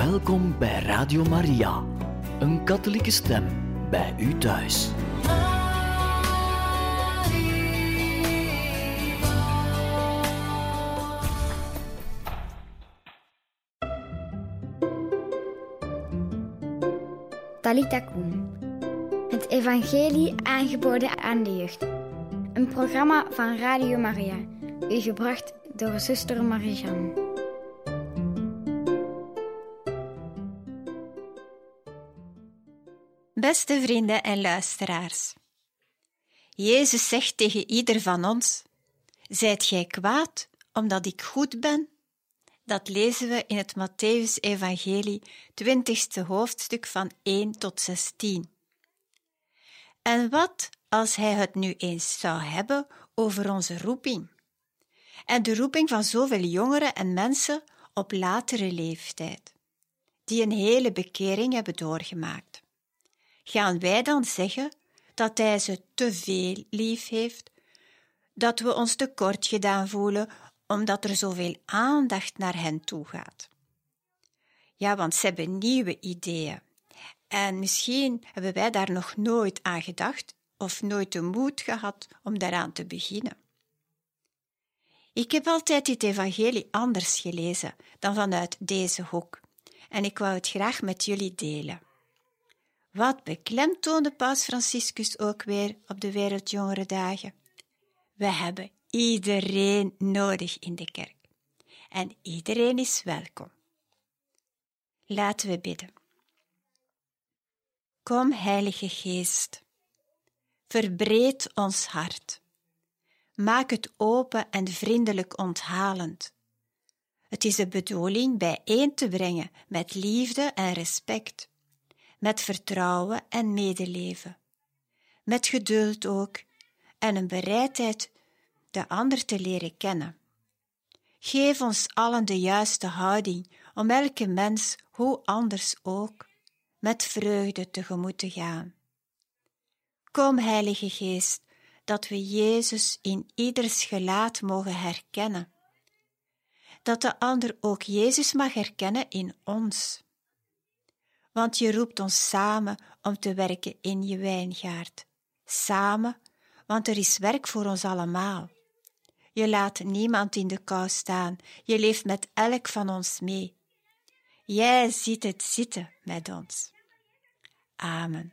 Welkom bij Radio Maria, een katholieke stem bij u thuis. Talita Kum. Het evangelie aangeboden aan de jeugd. Een programma van Radio Maria, u gebracht door zuster Marie-Jeanne. Beste vrienden en luisteraars, Jezus zegt tegen ieder van ons: zijt gij kwaad omdat ik goed ben? Dat lezen we in het Mattheüs-evangelie, 20e hoofdstuk van 1 tot 16. En wat als hij het nu eens zou hebben over onze roeping? En de roeping van zoveel jongeren en mensen op latere leeftijd, die een hele bekering hebben doorgemaakt. Gaan wij dan zeggen dat hij ze te veel lief heeft, dat we ons tekort gedaan voelen omdat er zoveel aandacht naar hen toe gaat? Ja, want ze hebben nieuwe ideeën. En misschien hebben wij daar nog nooit aan gedacht of nooit de moed gehad om daaraan te beginnen. Ik heb altijd dit evangelie anders gelezen dan vanuit deze hoek. En ik wou het graag met jullie delen. Wat beklemtoonde Paus Franciscus ook weer op de Wereldjongerendagen? We hebben iedereen nodig in de kerk. En iedereen is welkom. Laten we bidden. Kom, Heilige Geest. Verbreed ons hart. Maak het open en vriendelijk onthalend. Het is de bedoeling bijeen te brengen met liefde en respect, met vertrouwen en medeleven, met geduld ook en een bereidheid de ander te leren kennen. Geef ons allen de juiste houding om elke mens, hoe anders ook, met vreugde tegemoet te gaan. Kom, Heilige Geest, dat we Jezus in ieders gelaat mogen herkennen. Dat de ander ook Jezus mag herkennen in ons. Want je roept ons samen om te werken in je wijngaard. Samen, want er is werk voor ons allemaal. Je laat niemand in de kou staan, je leeft met elk van ons mee. Jij ziet het zitten met ons. Amen.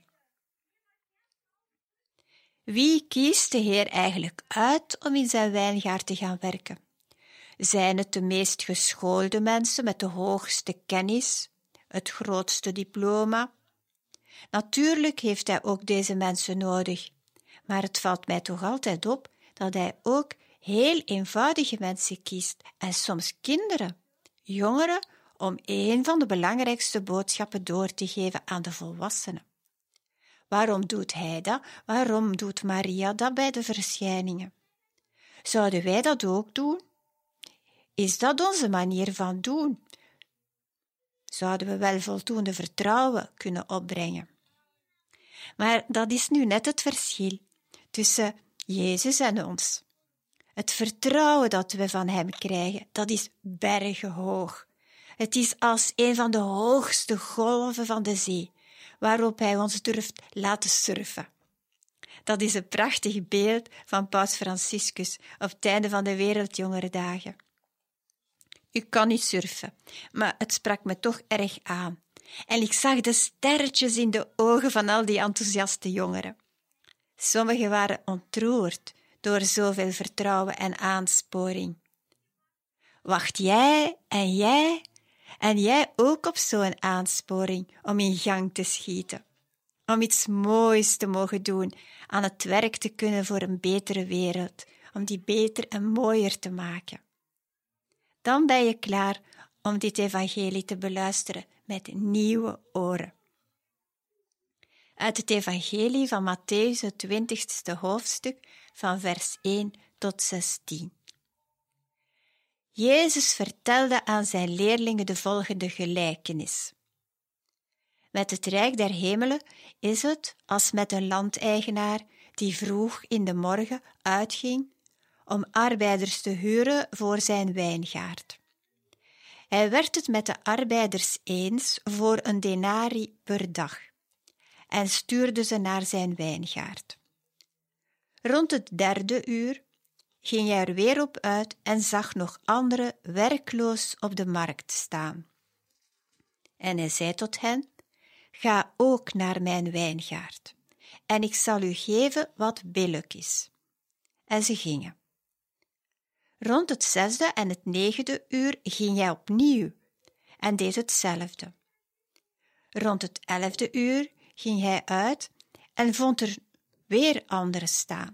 Wie kiest de Heer eigenlijk uit om in zijn wijngaard te gaan werken? Zijn het de meest geschoolde mensen met de hoogste kennis, het grootste diploma? Natuurlijk heeft hij ook deze mensen nodig, maar het valt mij toch altijd op dat hij ook heel eenvoudige mensen kiest en soms kinderen, jongeren, om een van de belangrijkste boodschappen door te geven aan de volwassenen. Waarom doet hij dat? Waarom doet Maria dat bij de verschijningen? Zouden wij dat ook doen? Is dat onze manier van doen? Zouden we wel voldoende vertrouwen kunnen opbrengen? Maar dat is nu net het verschil tussen Jezus en ons. Het vertrouwen dat we van hem krijgen, dat is bergenhoog. Het is als een van de hoogste golven van de zee, waarop hij ons durft laten surfen. Dat is een prachtig beeld van Paus Franciscus op het einde van de Wereldjongerendagen. Ik kan niet surfen, maar het sprak me toch erg aan. En ik zag de sterretjes in de ogen van al die enthousiaste jongeren. Sommigen waren ontroerd door zoveel vertrouwen en aansporing. Wacht jij en jij ook op zo'n aansporing om in gang te schieten, om iets moois te mogen doen, aan het werk te kunnen voor een betere wereld, om die beter en mooier te maken. Dan ben je klaar om dit evangelie te beluisteren met nieuwe oren. Uit het evangelie van Mattheüs, het 20e hoofdstuk, van vers 1 tot 16. Jezus vertelde aan zijn leerlingen de volgende gelijkenis. Met het rijk der hemelen is het als met een landeigenaar die vroeg in de morgen uitging om arbeiders te huren voor zijn wijngaard. Hij werd het met de arbeiders eens voor een denarii per dag en stuurde ze naar zijn wijngaard. Rond het 3e uur ging hij er weer op uit en zag nog anderen werkloos op de markt staan. En hij zei tot hen: ga ook naar mijn wijngaard, en ik zal u geven wat billijk is. En ze gingen. Rond het 6e en het 9e uur ging hij opnieuw en deed hetzelfde. Rond het 11e uur ging hij uit en vond er weer anderen staan.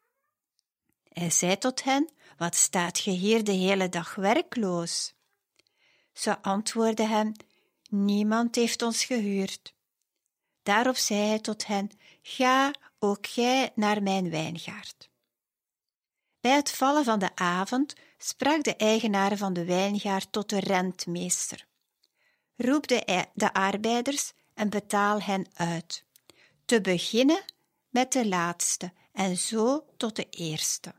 Hij zei tot hen: wat staat ge hier de hele dag werkloos? Ze antwoordden hem: niemand heeft ons gehuurd. Daarop zei hij tot hen: ga ook gij naar mijn wijngaard. Bij het vallen van de avond sprak de eigenaar van de wijngaard tot de rentmeester: roep de arbeiders en betaal hen uit, te beginnen met de laatste en zo tot de eerste.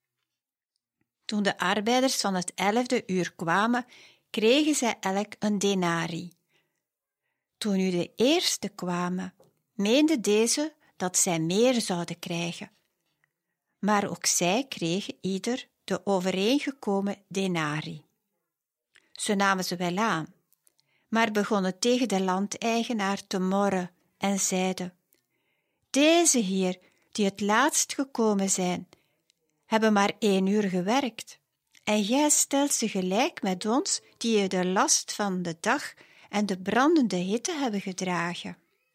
Toen de arbeiders van het 11e uur kwamen, kregen zij elk een denarii. Toen nu de eerste kwamen, meenden deze dat zij meer zouden krijgen. Maar ook zij kregen ieder de overeengekomen denarii. Ze namen ze wel aan, maar begonnen tegen de landeigenaar te morren en zeiden: deze hier, die het laatst gekomen zijn, hebben maar 1 uur gewerkt, en jij stelt ze gelijk met ons, die je de last van de dag en de brandende hitte hebben gedragen.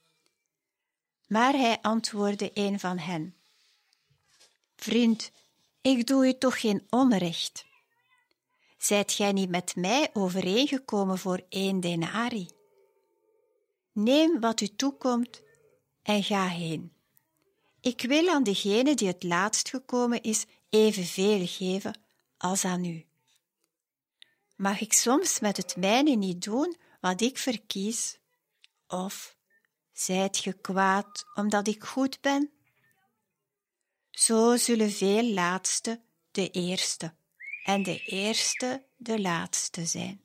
Maar hij antwoordde een van hen: vriend, ik doe u toch geen onrecht. Zijt gij niet met mij overeengekomen voor 1 denarii? Neem wat u toekomt en ga heen. Ik wil aan degene die het laatst gekomen is evenveel geven als aan u. Mag ik soms met het mijne niet doen wat ik verkies? Of zijt ge kwaad omdat ik goed ben? Zo zullen veel laatste de eerste en de eerste de laatste zijn.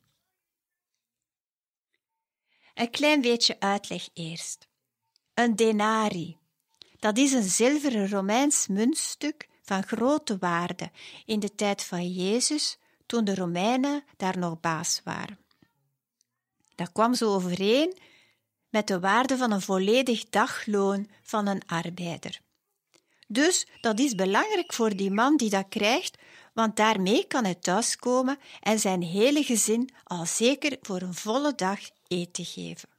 Een klein beetje uitleg eerst. Een denarii, dat is een zilveren Romeins muntstuk van grote waarde in de tijd van Jezus, toen de Romeinen daar nog baas waren. Dat kwam zo overeen met de waarde van een volledig dagloon van een arbeider. Dus dat is belangrijk voor die man die dat krijgt, want daarmee kan hij thuiskomen en zijn hele gezin al zeker voor een volle dag eten geven.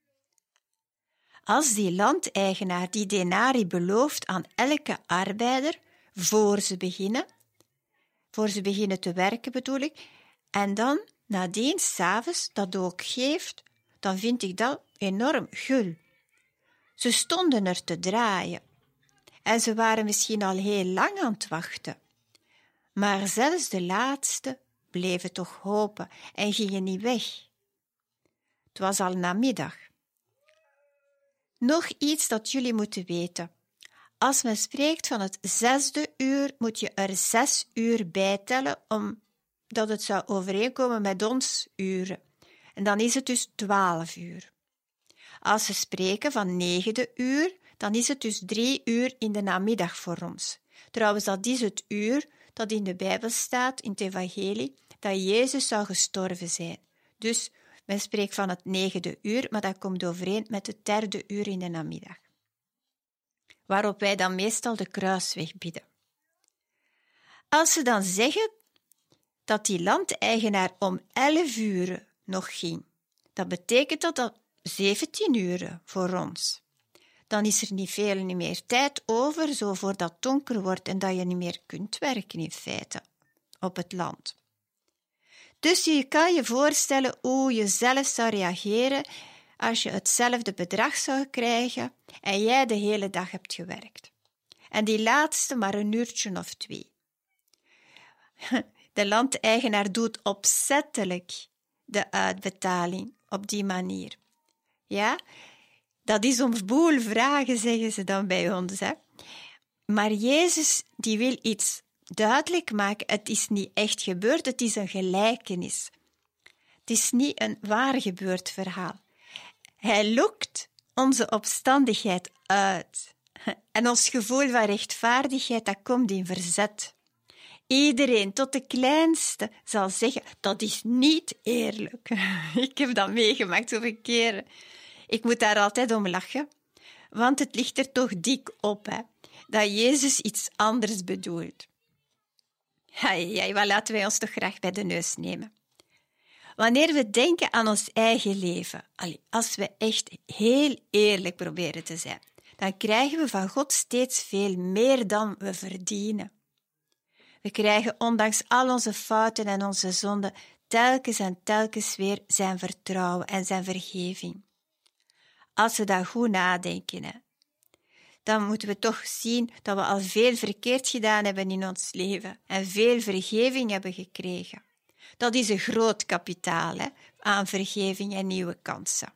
Als die landeigenaar die denarii belooft aan elke arbeider voor ze beginnen te werken bedoel ik, en dan nadien 's avonds dat ook geeft, dan vind ik dat enorm gul. Ze stonden er te draaien en ze waren misschien al heel lang aan het wachten. Maar zelfs de laatste bleven toch hopen en gingen niet weg. Het was al namiddag. Nog iets dat jullie moeten weten. Als men spreekt van het 6e uur, moet je er 6 uur bij tellen, omdat het zou overeenkomen met ons uren. En dan is het dus 12 uur. Als ze spreken van 9e uur, dan is het dus 3 uur in de namiddag voor ons. Trouwens, dat is het uur dat in de Bijbel staat, in het evangelie, dat Jezus zou gestorven zijn. Dus men spreekt van het 9e uur, maar dat komt overeen met het 3e uur in de namiddag. Waarop wij dan meestal de kruisweg bidden. Als ze dan zeggen dat die landeigenaar om 11 uur nog ging, dat betekent dat 17 uur voor ons. Dan is er niet veel meer tijd over, zo voordat het donker wordt en dat je niet meer kunt werken in feite op het land. Dus je kan je voorstellen hoe je zelf zou reageren als je hetzelfde bedrag zou krijgen en jij de hele dag hebt gewerkt. En die laatste maar 1 uurtje of 2. De landeigenaar doet opzettelijk de uitbetaling op die manier. Ja, dat is om boel vragen, zeggen ze dan bij ons. Hè? Maar Jezus die wil iets duidelijk maken. Het is niet echt gebeurd, het is een gelijkenis. Het is niet een waar gebeurd verhaal. Hij lokt onze opstandigheid uit. En ons gevoel van rechtvaardigheid, dat komt in verzet. Iedereen, tot de kleinste, zal zeggen, dat is niet eerlijk. Ik heb dat meegemaakt zoveel keren. Ik moet daar altijd om lachen, want het ligt er toch dik op, hè, dat Jezus iets anders bedoelt. Wat laten wij ons toch graag bij de neus nemen. Wanneer we denken aan ons eigen leven, als we echt heel eerlijk proberen te zijn, dan krijgen we van God steeds veel meer dan we verdienen. We krijgen ondanks al onze fouten en onze zonden telkens en telkens weer zijn vertrouwen en zijn vergeving. Als we dat goed nadenken, dan moeten we toch zien dat we al veel verkeerd gedaan hebben in ons leven en veel vergeving hebben gekregen. Dat is een groot kapitaal aan vergeving en nieuwe kansen.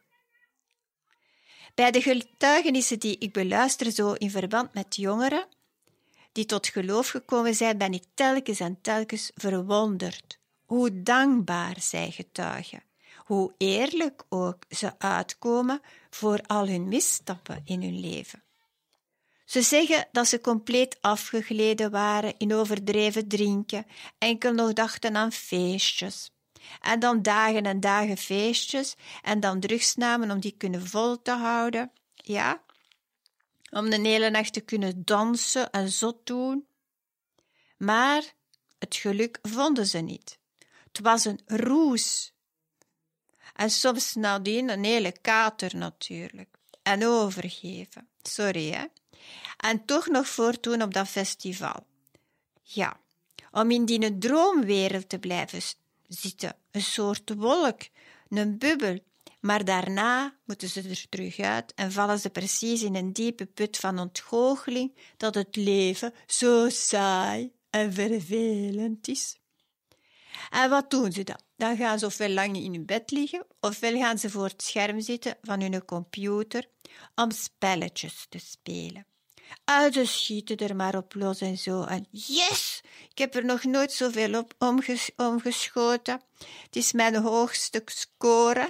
Bij de getuigenissen die ik beluister zo in verband met jongeren die tot geloof gekomen zijn, ben ik telkens en telkens verwonderd hoe dankbaar zij getuigen, hoe eerlijk ook ze uitkomen voor al hun misstappen in hun leven. Ze zeggen dat ze compleet afgegleden waren in overdreven drinken, enkel nog dachten aan feestjes. En dan dagen en dagen feestjes en dan drugs namen om die kunnen vol te houden. Ja, om de hele nacht te kunnen dansen en zot doen. Maar het geluk vonden ze niet. Het was een roes. En soms nadien een hele kater natuurlijk. En overgeven. Sorry, hè. En toch nog voortdoen op dat festival. Ja, om in die droomwereld te blijven zitten. Een soort wolk, een bubbel. Maar daarna moeten ze er terug uit en vallen ze precies in een diepe put van ontgoocheling dat het leven zo saai en vervelend is. En wat doen ze dan? Dan gaan ze ofwel lang in hun bed liggen, ofwel gaan ze voor het scherm zitten van hun computer om spelletjes te spelen. Ze schieten er maar op los en zo. En yes, ik heb er nog nooit zoveel op omgeschoten. Het is mijn hoogste score.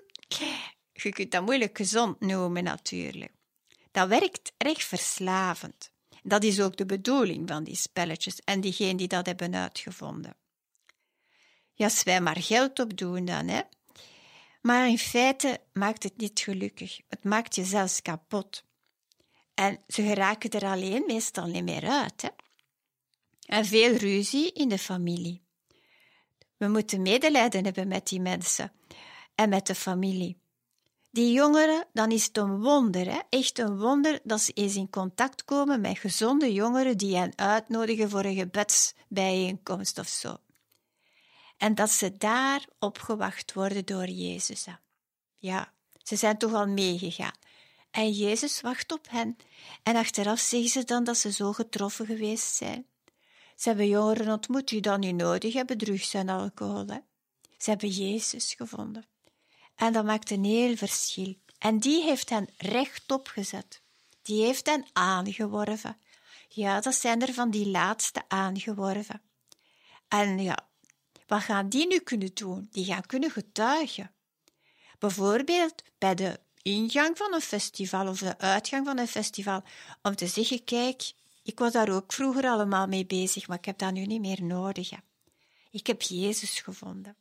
Je kunt dat moeilijk gezond noemen natuurlijk. Dat werkt recht verslavend. Dat is ook de bedoeling van die spelletjes en diegenen die dat hebben uitgevonden. Ja, als wij maar geld opdoen dan, hè. Maar in feite maakt het niet gelukkig. Het maakt je zelfs kapot. En ze geraken er alleen meestal niet meer uit, hè. En veel ruzie in de familie. We moeten medelijden hebben met die mensen en met de familie. Die jongeren, dan is het een wonder, hè? Echt een wonder dat ze eens in contact komen met gezonde jongeren die hen uitnodigen voor een gebedsbijeenkomst of zo. En dat ze daar opgewacht worden door Jezus. Ja, ze zijn toch al meegegaan. En Jezus wacht op hen. En achteraf zeggen ze dan dat ze zo getroffen geweest zijn. Ze hebben jongeren ontmoet die dan niet nodig hebben, drugs en alcohol. Hè? Ze hebben Jezus gevonden. En dat maakt een heel verschil. En die heeft hen rechtop gezet. Die heeft hen aangeworven. Ja, dat zijn er van die laatste aangeworven. En ja, wat gaan die nu kunnen doen? Die gaan kunnen getuigen. Bijvoorbeeld bij de ingang van een festival of de uitgang van een festival. Om te zeggen, kijk, ik was daar ook vroeger allemaal mee bezig, maar ik heb dat nu niet meer nodig. Hè. Ik heb Jezus gevonden.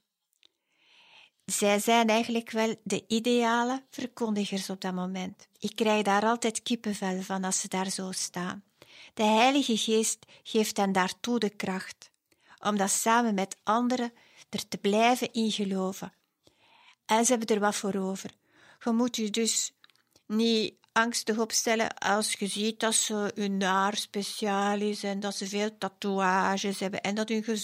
Zij zijn eigenlijk wel de ideale verkondigers op dat moment. Ik krijg daar altijd kippenvel van als ze daar zo staan. De Heilige Geest geeft hen daartoe de kracht, om dat samen met anderen er te blijven in geloven. En ze hebben er wat voor over. Je moet je dus niet angstig opstellen als je ziet dat ze hun haar speciaal is en dat ze veel tatoeages hebben en dat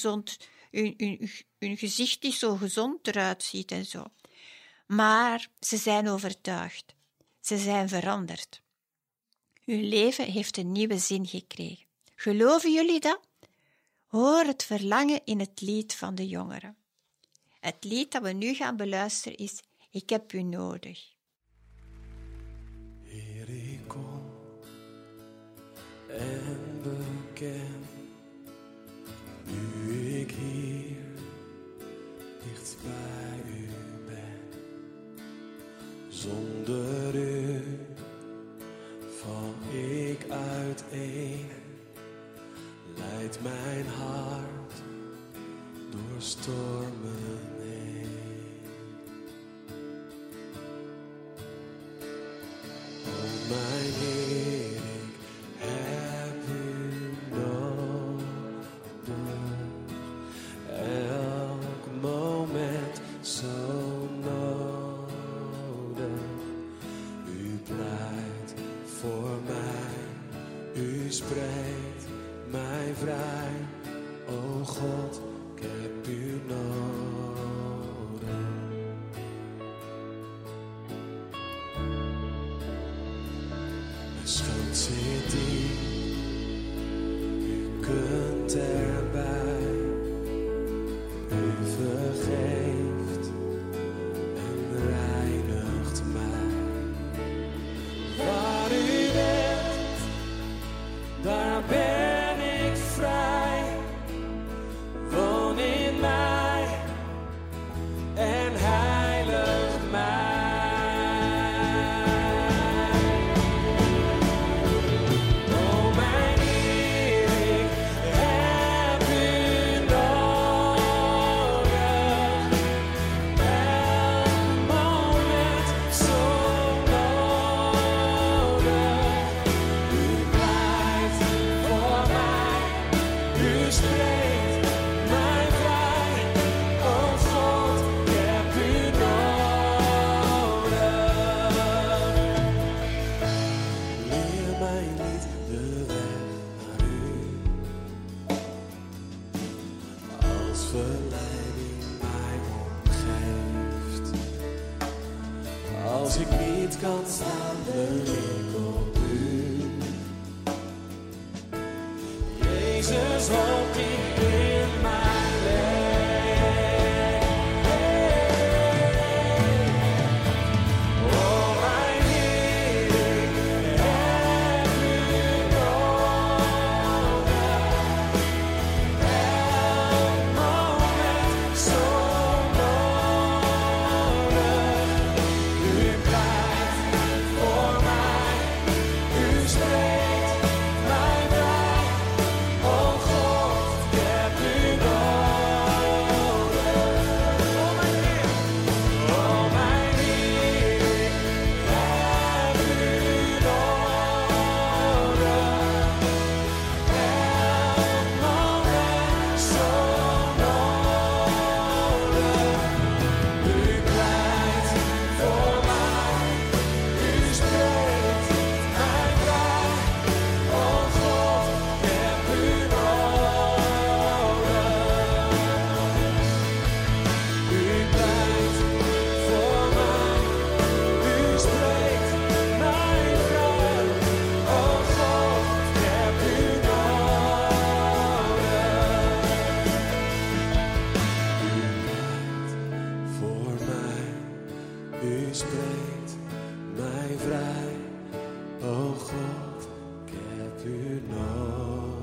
hun gezicht niet zo gezond eruit ziet en zo. Maar ze zijn overtuigd. Ze zijn veranderd. Hun leven heeft een nieuwe zin gekregen. Geloven jullie dat? Hoor het verlangen in het lied van de jongeren. Het lied dat we nu gaan beluisteren is Ik heb u nodig. Heer, ik kom en beken, nu ik hier dicht dicht bij u ben. Zonder u val ik uiteen. Leidt mijn hart door stormen heen. O mijn Heer, ik heb u nodig. Elk moment zo nodig. U pleit voor mij, u spreekt mij vrij. O God, ik heb u nodig. Mijn schuld zit diep, u kunt erbij. U vergeeft en reinigt mij. Waar u bent, daar ben ik vrij. Woon in mij en heilig mij. O mijn Heer, ik heb u nodig. Elk moment zo nodig. U pleit voor mij, u spreekt mij vrij. O God, ik heb u nodig. Leer mij niet de weg naar u, als verleiding mij omgeeft. Als ik niet kan staan, leun ik op u. Jezus, woont in mijn leven. O mijn Heer, ik heb u nodig. Elk moment zo nodig. U pleit voor mij, u spreekt mij vrij. O God, ik heb u nodig. O mijn Heer, ik heb u nodig. Elk moment zo nodig. U pleit voor mij, u spreekt mij vrij. O God, ik heb u nodig. U pleit voor mij, u spreekt mij vrij. O God, ik heb u nodig. U pleit voor mij, u spreekt mij vrij. O God, ik heb u nodig.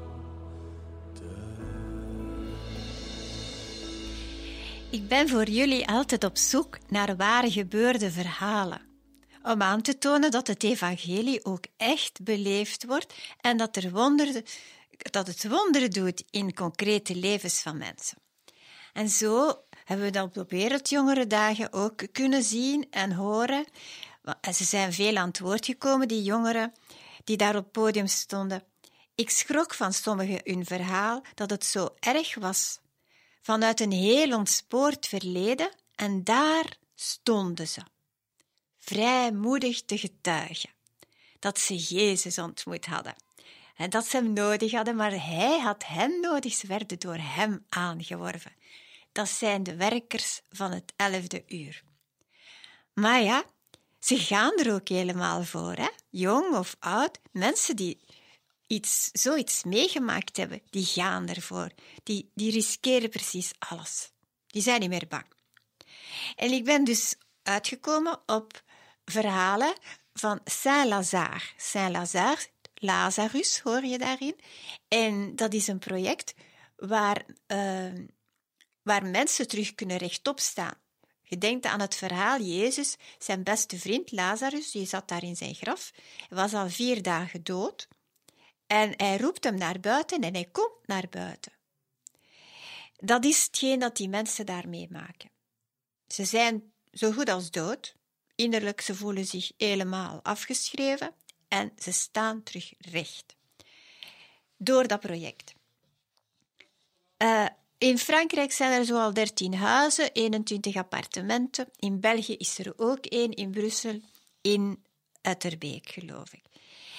Ik ben voor jullie altijd op zoek naar waar gebeurde verhalen. Om aan te tonen dat het evangelie ook echt beleefd wordt en dat het wonderen doet in concrete levens van mensen. En zo hebben we dat op Wereldjongerendagen ook kunnen zien en horen. En ze zijn veel aan het woord gekomen, die jongeren die daar op het podium stonden. Ik schrok van sommigen hun verhaal dat het zo erg was. Vanuit een heel ontspoord verleden, en daar stonden ze. Vrijmoedig te getuigen dat ze Jezus ontmoet hadden. En dat ze hem nodig hadden, maar hij had hen nodig. Ze werden door hem aangeworven. Dat zijn de werkers van het 11e uur. Maar ja, ze gaan er ook helemaal voor, hè? Jong of oud, mensen die zoiets meegemaakt hebben, die gaan ervoor. Die riskeren precies alles. Die zijn niet meer bang. En ik ben dus uitgekomen op verhalen van Saint-Lazare. Saint-Lazare, Lazarus hoor je daarin. En dat is een project waar waar mensen terug kunnen rechtop staan. Je denkt aan het verhaal Jezus, zijn beste vriend Lazarus, die zat daar in zijn graf. Hij was al 4 dagen dood. En hij roept hem naar buiten en hij komt naar buiten. Dat is hetgeen dat die mensen daar meemaken. Ze zijn zo goed als dood. Innerlijk, ze voelen zich helemaal afgeschreven en ze staan terug recht. Door dat project. In Frankrijk zijn er zoal 13 huizen, 21 appartementen. In België is er ook 1, in Brussel, in Utterbeek, geloof ik.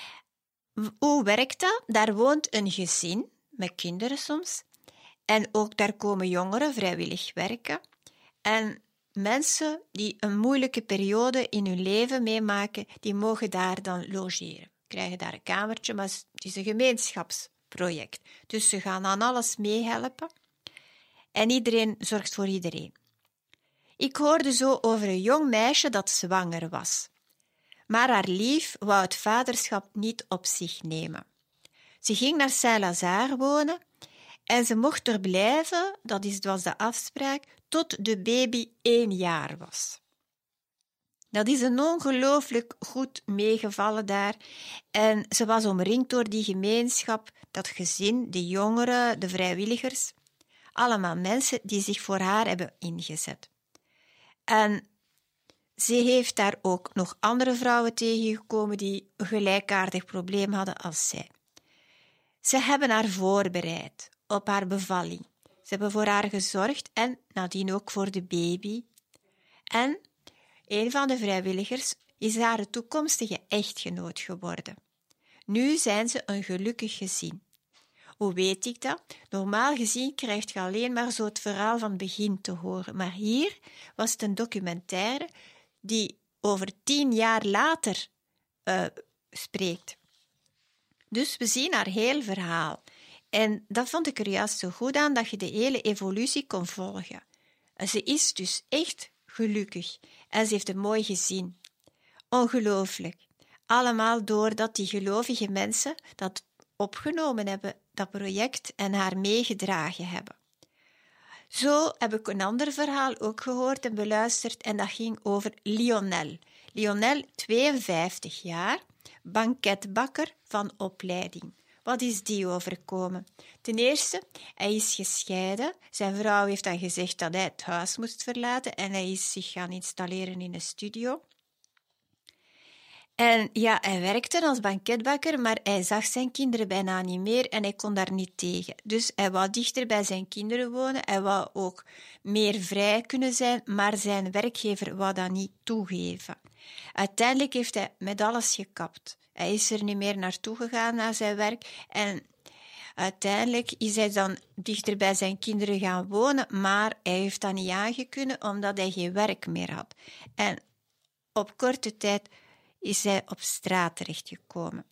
Hoe werkt dat? Daar woont een gezin, met kinderen soms. En ook daar komen jongeren vrijwillig werken. En mensen die een moeilijke periode in hun leven meemaken, die mogen daar dan logeren. Krijgen daar een kamertje, maar het is een gemeenschapsproject. Dus ze gaan aan alles meehelpen. En iedereen zorgt voor iedereen. Ik hoorde zo over een jong meisje dat zwanger was. Maar haar lief wou het vaderschap niet op zich nemen. Ze ging naar Saint-Lazare wonen en ze mocht er blijven, dat was de afspraak, tot de baby 1 jaar was. Dat is een ongelooflijk goed meegevallen daar. En ze was omringd door die gemeenschap, dat gezin, de jongeren, de vrijwilligers. Allemaal mensen die zich voor haar hebben ingezet. En ze heeft daar ook nog andere vrouwen tegengekomen die een gelijkaardig probleem hadden als zij. Ze hebben haar voorbereid op haar bevalling. Ze hebben voor haar gezorgd en nadien ook voor de baby. En een van de vrijwilligers is haar toekomstige echtgenoot geworden. Nu zijn ze een gelukkig gezin. Hoe weet ik dat? Normaal gezien krijg je alleen maar zo het verhaal van het begin te horen. Maar hier was het een documentaire die over 10 jaar later spreekt. Dus we zien haar heel verhaal. En dat vond ik er juist zo goed aan, dat je de hele evolutie kon volgen. En ze is dus echt gelukkig. En ze heeft een mooi gezin. Ongelooflijk. Allemaal doordat die gelovige mensen dat opgenomen hebben, dat project, en haar meegedragen hebben. Zo heb ik een ander verhaal ook gehoord en beluisterd en dat ging over Lionel. Lionel, 52 jaar, banketbakker van opleiding. Wat is die overkomen? Ten eerste, hij is gescheiden. Zijn vrouw heeft dan gezegd dat hij het huis moest verlaten en hij is zich gaan installeren in een studio. En ja, hij werkte als banketbakker, maar hij zag zijn kinderen bijna niet meer en hij kon daar niet tegen. Dus hij wou dichter bij zijn kinderen wonen, hij wou ook meer vrij kunnen zijn, maar zijn werkgever wou dat niet toegeven. Uiteindelijk heeft hij met alles gekapt. Hij is er niet meer naartoe gegaan naar zijn werk en uiteindelijk is hij dan dichter bij zijn kinderen gaan wonen, maar hij heeft dat niet aangekunnen omdat hij geen werk meer had. En op korte tijd is hij op straat terechtgekomen.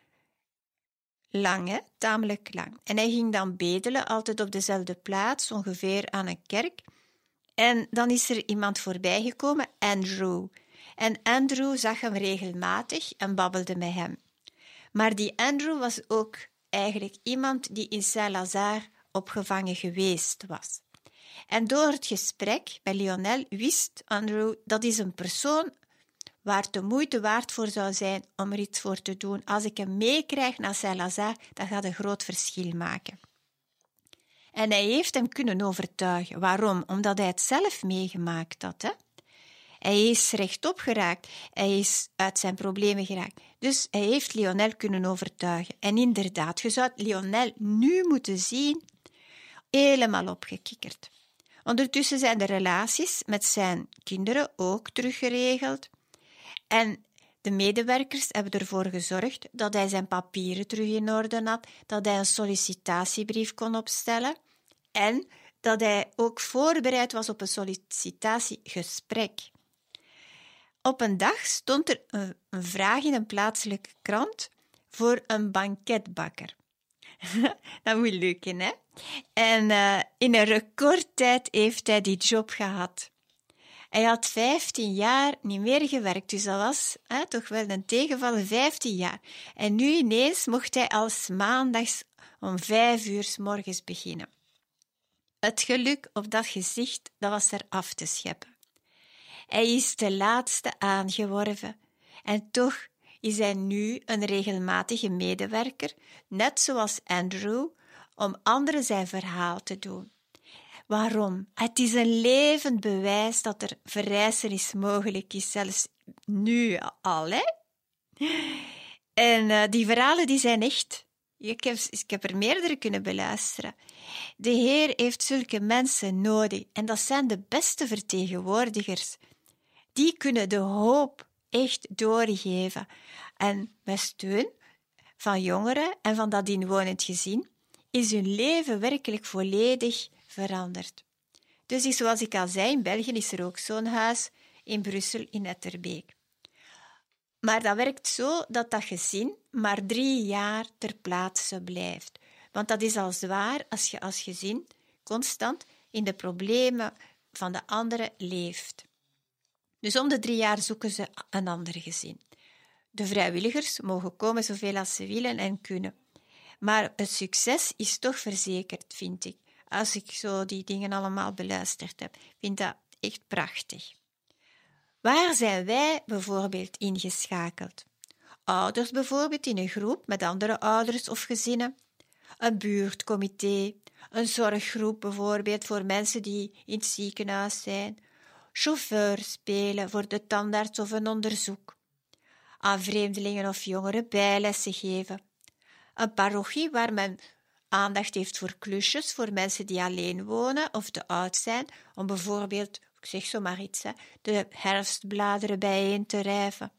Lang, hè? Tamelijk lang. En hij ging dan bedelen, altijd op dezelfde plaats, ongeveer aan een kerk. En dan is er iemand voorbijgekomen, Andrew. En Andrew zag hem regelmatig en babbelde met hem. Maar die Andrew was ook eigenlijk iemand die in Saint-Lazare opgevangen geweest was. En door het gesprek met Lionel wist Andrew dat is een persoon waar het de moeite waard voor zou zijn om er iets voor te doen. Als ik hem meekrijg naar Saint-Lazare, dat gaat een groot verschil maken. En hij heeft hem kunnen overtuigen. Waarom? Omdat hij het zelf meegemaakt had. Hè? Hij is rechtop geraakt. Hij is uit zijn problemen geraakt. Dus hij heeft Lionel kunnen overtuigen. En inderdaad, je zou Lionel nu moeten zien, helemaal opgekikkerd. Ondertussen zijn de relaties met zijn kinderen ook teruggeregeld. En de medewerkers hebben ervoor gezorgd dat hij zijn papieren terug in orde had, dat hij een sollicitatiebrief kon opstellen en dat hij ook voorbereid was op een sollicitatiegesprek. Op een dag stond er een vraag in een plaatselijke krant voor een banketbakker. Dat moet lukken, hè? En in een recordtijd heeft hij die job gehad. Hij had 15 jaar niet meer gewerkt, dus dat was toch wel een tegenvaller, 15 jaar. En nu ineens mocht hij als maandags om 5 uur 's morgens beginnen. Het geluk op dat gezicht, dat was er af te scheppen. Hij is de laatste aangeworven en toch is hij nu een regelmatige medewerker, net zoals Andrew, om anderen zijn verhaal te doen. Waarom? Het is een levend bewijs dat er verrijzenis mogelijk is, zelfs nu al, hè? En die verhalen die zijn echt. Ik heb er meerdere kunnen beluisteren. De Heer heeft zulke mensen nodig en dat zijn de beste vertegenwoordigers. Die kunnen de hoop echt doorgeven. En met steun van jongeren en van dat inwonend gezin is hun leven werkelijk volledig veranderd. Dus zoals ik al zei, in België is er ook zo'n huis, in Brussel, in Etterbeek. Maar dat werkt zo dat dat gezin maar 3 jaar ter plaatse blijft. Want dat is al zwaar als je als gezin constant in de problemen van de anderen leeft. Dus om de 3 jaar zoeken ze een ander gezin. De vrijwilligers mogen komen zoveel als ze willen en kunnen. Maar het succes is toch verzekerd, vind ik. Als ik zo die dingen allemaal beluisterd heb, vind ik dat echt prachtig. Waar zijn wij bijvoorbeeld ingeschakeld? Ouders bijvoorbeeld in een groep met andere ouders of gezinnen. Een buurtcomité, een zorggroep bijvoorbeeld voor mensen die in het ziekenhuis zijn. Chauffeur spelen voor de tandarts of een onderzoek. Aan vreemdelingen of jongeren bijlessen geven. Een parochie waar men aandacht heeft voor klusjes, voor mensen die alleen wonen of te oud zijn, om bijvoorbeeld, ik zeg zo maar iets, de herfstbladeren bijeen te rijven.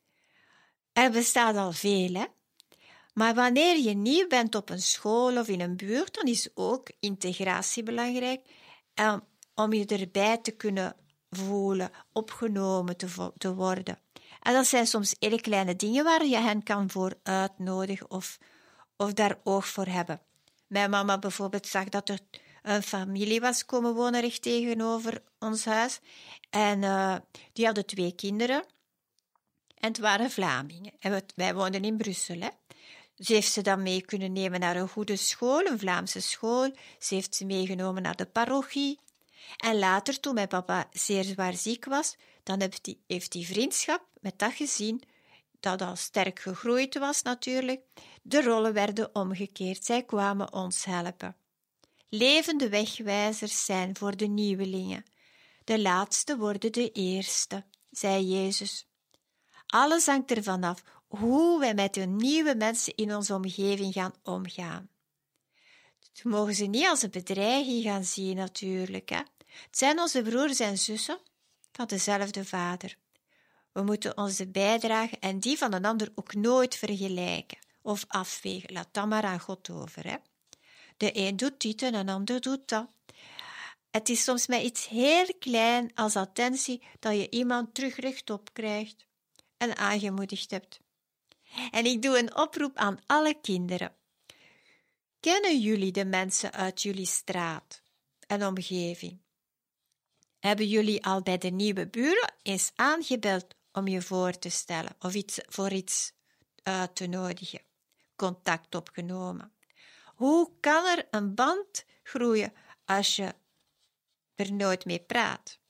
Er bestaat al veel, hè? Maar wanneer je nieuw bent op een school of in een buurt, dan is ook integratie belangrijk, om je erbij te kunnen voelen, opgenomen te worden. En dat zijn soms hele kleine dingen waar je hen kan voor uitnodigen of daar oog voor hebben. Mijn mama bijvoorbeeld zag dat er een familie was komen wonen recht tegenover ons huis. En die hadden 2 kinderen. En het waren Vlamingen. En wij woonden in Brussel, hè. Ze heeft ze dan mee kunnen nemen naar een goede school, een Vlaamse school. Ze heeft ze meegenomen naar de parochie. En later, toen mijn papa zeer zwaar ziek was, dan heeft die vriendschap met dat gezin, dat al sterk gegroeid was natuurlijk, de rollen werden omgekeerd. Zij kwamen ons helpen. Levende wegwijzers zijn voor de nieuwelingen. De laatste worden de eerste, zei Jezus. Alles hangt ervan af hoe wij met de nieuwe mensen in onze omgeving gaan omgaan. We mogen ze niet als een bedreiging gaan zien natuurlijk. Hè? Het zijn onze broers en zussen van dezelfde vader. We moeten onze bijdrage en die van een ander ook nooit vergelijken of afwegen. Laat dat maar aan God over. Hè? De een doet dit en een ander doet dat. Het is soms met iets heel klein als attentie dat je iemand terug rechtop krijgt en aangemoedigd hebt. En ik doe een oproep aan alle kinderen. Kennen jullie de mensen uit jullie straat en omgeving? Hebben jullie al bij de nieuwe buren eens aangebeld om je voor te stellen of voor iets uit te nodigen? Contact opgenomen. Hoe kan er een band groeien als je er nooit mee praat?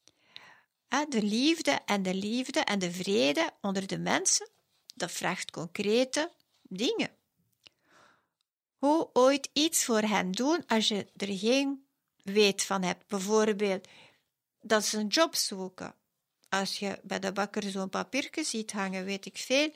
De liefde en de vrede onder de mensen, dat vraagt concrete dingen. Hoe ooit iets voor hen doen als je er geen weet van hebt. Bijvoorbeeld dat ze een job zoeken. Als je bij de bakker zo'n papiertje ziet hangen, weet ik veel.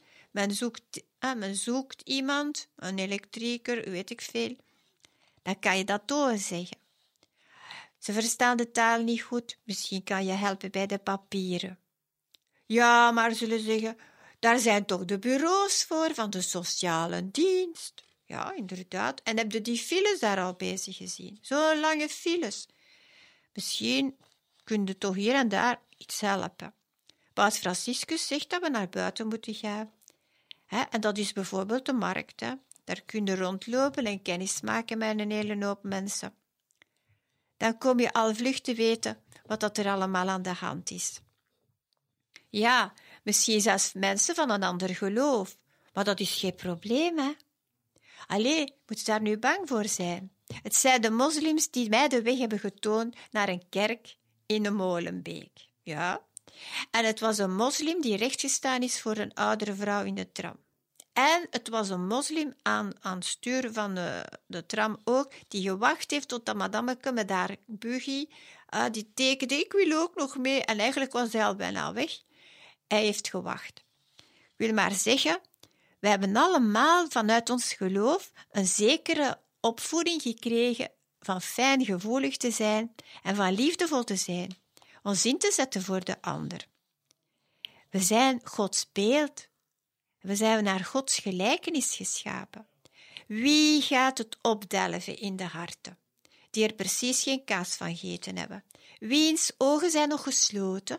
Men zoekt iemand, een elektrieker, weet ik veel. Dan kan je dat doorzeggen. Ze verstaan de taal niet goed. Misschien kan je helpen bij de papieren. Ja, maar zullen zeggen, daar zijn toch de bureaus voor van de sociale dienst. Ja, inderdaad. En heb je die files daar al bezig gezien? Zo'n lange files. Misschien kun je toch hier en daar iets helpen. Paus Franciscus zegt dat we naar buiten moeten gaan. En dat is bijvoorbeeld de markt. Daar kun je rondlopen en kennis maken met een hele hoop mensen. Dan kom je al vlug te weten wat dat er allemaal aan de hand is. Ja, misschien zelfs mensen van een ander geloof, maar dat is geen probleem, hè? Allee, moet je daar nu bang voor zijn? Het zijn de moslims die mij de weg hebben getoond naar een kerk in de Molenbeek. Ja. En het was een moslim die rechtgestaan is voor een oudere vrouw in de tram. En het was een moslim aan het stuur van de tram ook, die gewacht heeft tot madammeke met haar buggy, die tekende, ik wil ook nog mee. En eigenlijk was hij al bijna weg. Hij heeft gewacht. Ik wil maar zeggen, wij hebben allemaal vanuit ons geloof een zekere opvoeding gekregen van fijngevoelig te zijn en van liefdevol te zijn, ons in te zetten voor de ander. We zijn Gods beeld. We zijn naar Gods gelijkenis geschapen. Wie gaat het opdelven in de harten, die er precies geen kaas van gegeten hebben? Wiens ogen zijn nog gesloten?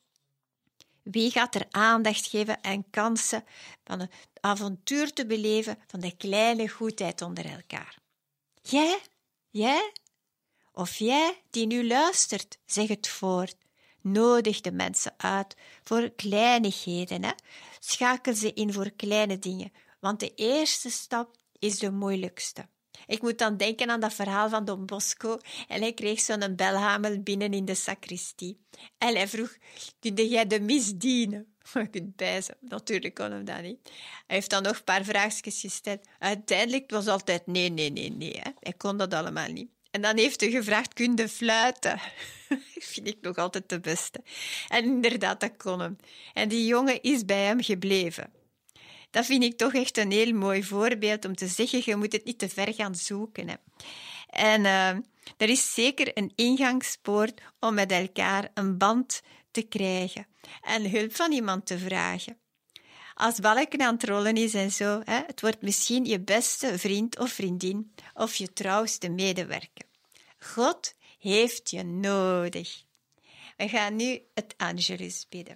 Wie gaat er aandacht geven en kansen van het avontuur te beleven van de kleine goedheid onder elkaar? Jij? Jij? Of jij die nu luistert, zeg het voort. Nodig de mensen uit voor kleinigheden. Hè? Schakel ze in voor kleine dingen, want de eerste stap is de moeilijkste. Ik moet dan denken aan dat verhaal van Don Bosco en hij kreeg zo'n belhamel binnen in de sacristie. En hij vroeg, kun jij de mis dienen? Je kunt bijzen. Natuurlijk kon hem dat niet. Hij heeft dan nog een paar vraagjes gesteld. Uiteindelijk was het altijd nee. Hè? Hij kon dat allemaal niet. En dan heeft hij gevraagd, kun je fluiten? Dat vind ik nog altijd de beste. En inderdaad, dat kon hem. En die jongen is bij hem gebleven. Dat vind ik toch echt een heel mooi voorbeeld om te zeggen, je moet het niet te ver gaan zoeken. Hè. En er is zeker een ingangspoort om met elkaar een band te krijgen en hulp van iemand te vragen. Als balken aan het rollen is en zo, hè, het wordt misschien je beste vriend of vriendin of je trouwste medewerker. God heeft je nodig. We gaan nu het Angelus bidden.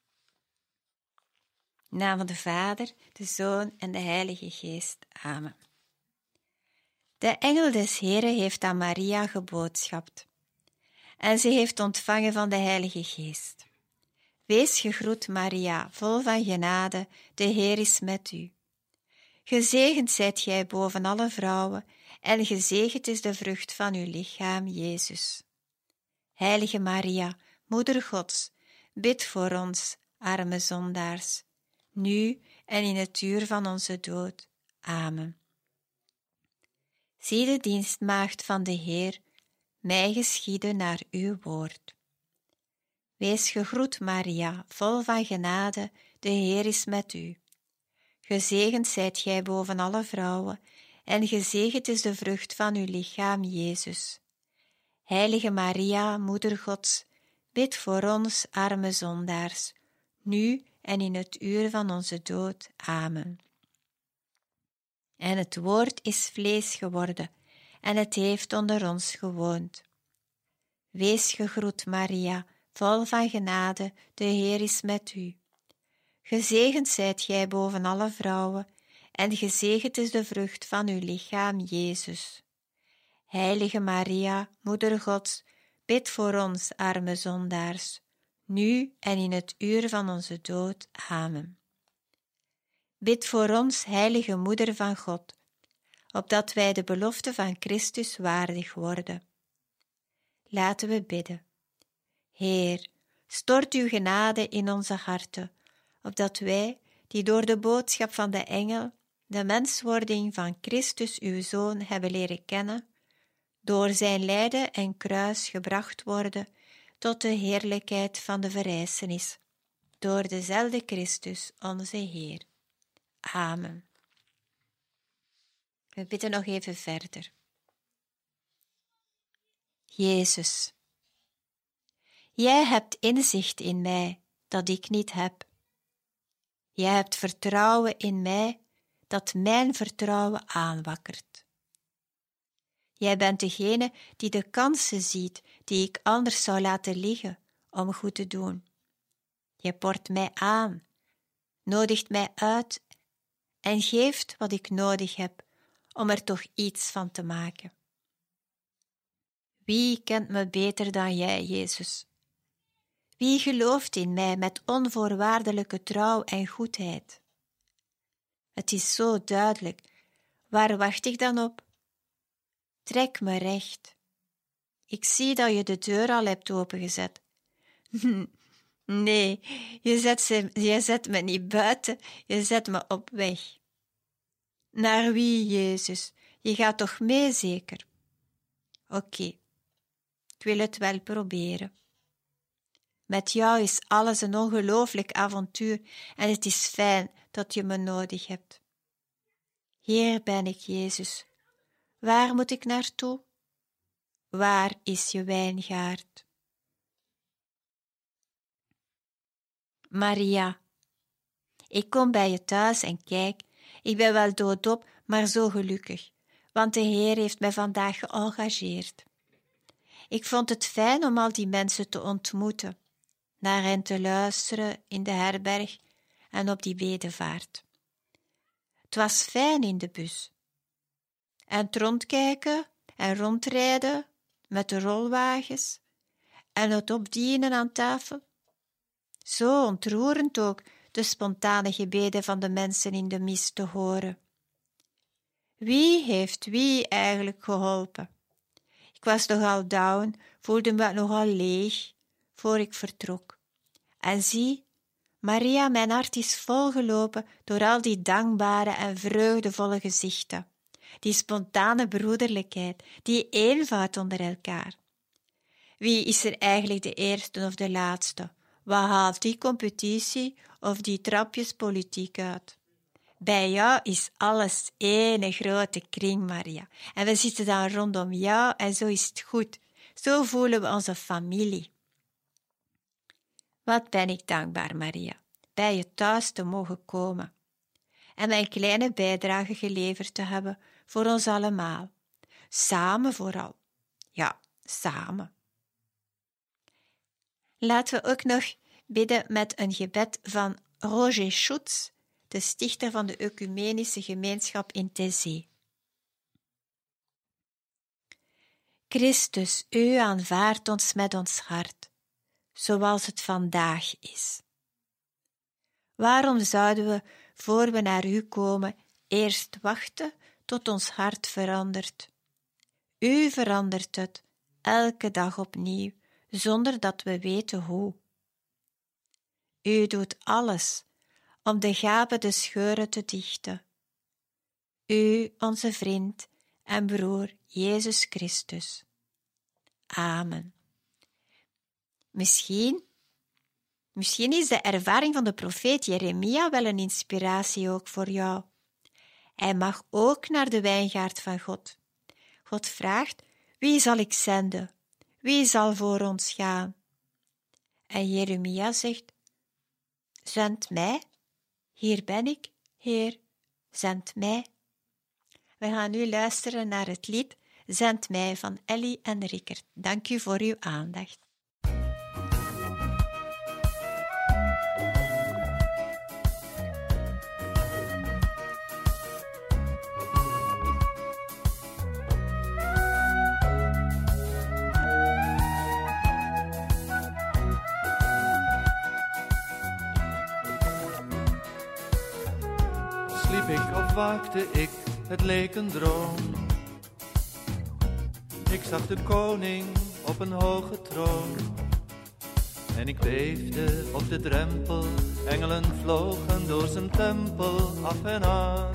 In de naam van de Vader, de Zoon en de Heilige Geest. Amen. De engel des Heren heeft aan Maria geboodschapt. En ze heeft ontvangen van de Heilige Geest. Wees gegroet, Maria, vol van genade, de Heer is met u. Gezegend zijt gij boven alle vrouwen, en gezegend is de vrucht van uw lichaam, Jezus. Heilige Maria, Moeder Gods, bid voor ons, arme zondaars, nu en in het uur van onze dood. Amen. Zie de dienstmaagd van de Heer, mij geschieden naar uw woord. Wees gegroet, Maria, vol van genade, de Heer is met u. Gezegend zijt gij boven alle vrouwen, en gezegend is de vrucht van uw lichaam, Jezus. Heilige Maria, Moeder Gods, bid voor ons, arme zondaars, nu en in het uur van onze dood. Amen. En het woord is vlees geworden, en het heeft onder ons gewoond. Wees gegroet, Maria, vol van genade, de Heer is met u. Gezegend zijt gij boven alle vrouwen, en gezegend is de vrucht van uw lichaam, Jezus. Heilige Maria, Moeder Gods, bid voor ons, arme zondaars, nu en in het uur van onze dood. Amen. Bid voor ons, heilige Moeder van God, opdat wij de belofte van Christus waardig worden. Laten we bidden. Heer, stort uw genade in onze harten, opdat wij, die door de boodschap van de engel de menswording van Christus uw Zoon hebben leren kennen, door zijn lijden en kruis gebracht worden tot de heerlijkheid van de verrijzenis, door dezelfde Christus, onze Heer. Amen. We bidden nog even verder. Jezus, jij hebt inzicht in mij dat ik niet heb. Jij hebt vertrouwen in mij dat mijn vertrouwen aanwakkert. Jij bent degene die de kansen ziet die ik anders zou laten liggen om goed te doen. Je port mij aan, nodigt mij uit en geeft wat ik nodig heb om er toch iets van te maken. Wie kent me beter dan jij, Jezus? Wie gelooft in mij met onvoorwaardelijke trouw en goedheid? Het is zo duidelijk. Waar wacht ik dan op? Trek me recht. Ik zie dat je de deur al hebt opengezet. Nee, je zet me niet buiten, je zet me op weg. Naar wie, Jezus? Je gaat toch mee, zeker? Oké, ik wil het wel proberen. Met jou is alles een ongelooflijk avontuur en het is fijn dat je me nodig hebt. Hier ben ik, Jezus. Waar moet ik naartoe? Waar is je wijngaard? Maria, ik kom bij je thuis en kijk, ik ben wel doodop, maar zo gelukkig, want de Heer heeft mij vandaag geëngageerd. Ik vond het fijn om al die mensen te ontmoeten, naar hen te luisteren in de herberg en op die bedevaart. Het was fijn in de bus. En het rondkijken en rondrijden met de rolwagens en het opdienen aan tafel. Zo ontroerend ook de spontane gebeden van de mensen in de mis te horen. Wie heeft wie eigenlijk geholpen? Ik was nogal down, voelde me nogal leeg voor ik vertrok. En zie, Maria, mijn hart is volgelopen door al die dankbare en vreugdevolle gezichten, die spontane broederlijkheid, die eenvoud onder elkaar. Wie is er eigenlijk de eerste of de laatste? Wat haalt die competitie of die trapjespolitiek uit? Bij jou is alles één grote kring, Maria. En we zitten dan rondom jou en zo is het goed. Zo voelen we onze familie. Wat ben ik dankbaar, Maria, bij je thuis te mogen komen en mijn kleine bijdrage geleverd te hebben voor ons allemaal. Samen vooral. Ja, samen. Laten we ook nog bidden met een gebed van Roger Schutz, de stichter van de Ecumenische Gemeenschap in Thésée. Christus, u aanvaardt ons met ons hart, zoals het vandaag is. Waarom zouden we, voor we naar u komen, eerst wachten tot ons hart verandert? U verandert het, elke dag opnieuw, zonder dat we weten hoe. U doet alles om de gapende scheuren te dichten. U, onze vriend en broer Jezus Christus. Amen. Misschien is de ervaring van de profeet Jeremia wel een inspiratie ook voor jou. Hij mag ook naar de wijngaard van God. God vraagt, wie zal ik zenden? Wie zal voor ons gaan? En Jeremia zegt, zend mij. Hier ben ik, Heer, zend mij. We gaan nu luisteren naar het lied Zend mij van Ellie en Rickert. Dank u voor uw aandacht. Sliep ik of waakte ik, het leek een droom. Ik zag de koning op een hoge troon. En ik beefde op de drempel, engelen vlogen door zijn tempel af en aan.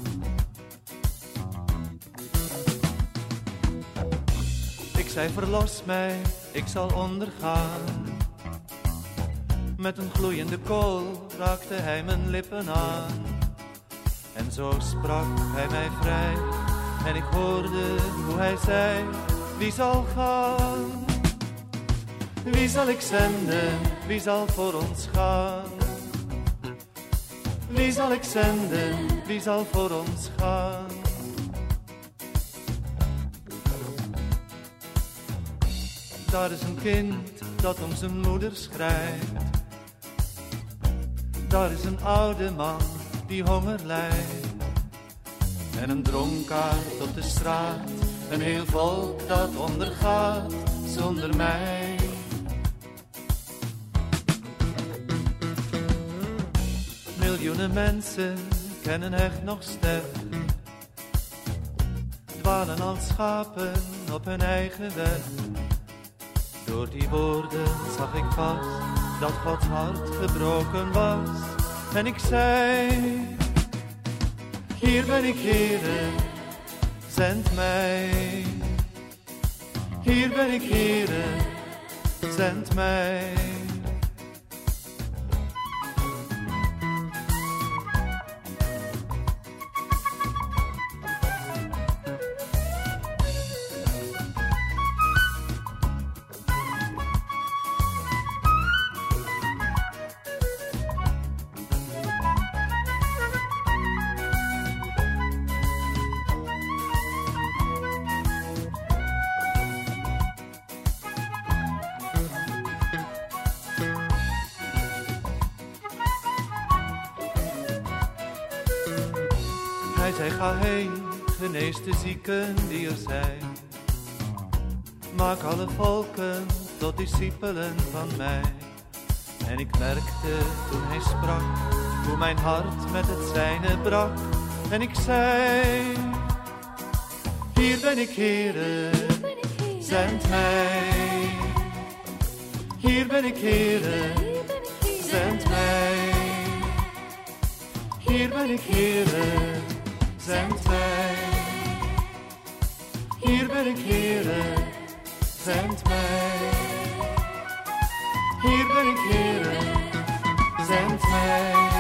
Ik zei verlos mij, ik zal ondergaan. Met een gloeiende kool raakte hij mijn lippen aan. En zo sprak hij mij vrij, en ik hoorde hoe hij zei, wie zal gaan? Wie zal ik zenden, wie zal voor ons gaan? Wie zal ik zenden, wie zal voor ons gaan? Daar is een kind dat om zijn moeder schrijft. Daar is een oude man die honger lijdt. En een dronkaard op de straat, een heel volk dat ondergaat zonder mij. Miljoenen mensen kennen echt nog sterk. dwalen als schapen op hun eigen weg. Door die woorden zag ik vast dat Gods hart gebroken was. En ik zei, hier ben ik, Heere, zend mij. Hier ben ik, Heere, zend mij. Hij zei, ga heen, genees de zieken die er zijn. Maak alle volken tot discipelen van mij. En ik merkte toen hij sprak, hoe mijn hart met het zijne brak. En ik zei, hier ben ik, Heere, zend mij. Hier ben ik, Heere, zend mij. Hier ben ik, Heere, zend mij. Hier ben ik, Heere, zend mij. Hier ben ik, Heere, zend mij.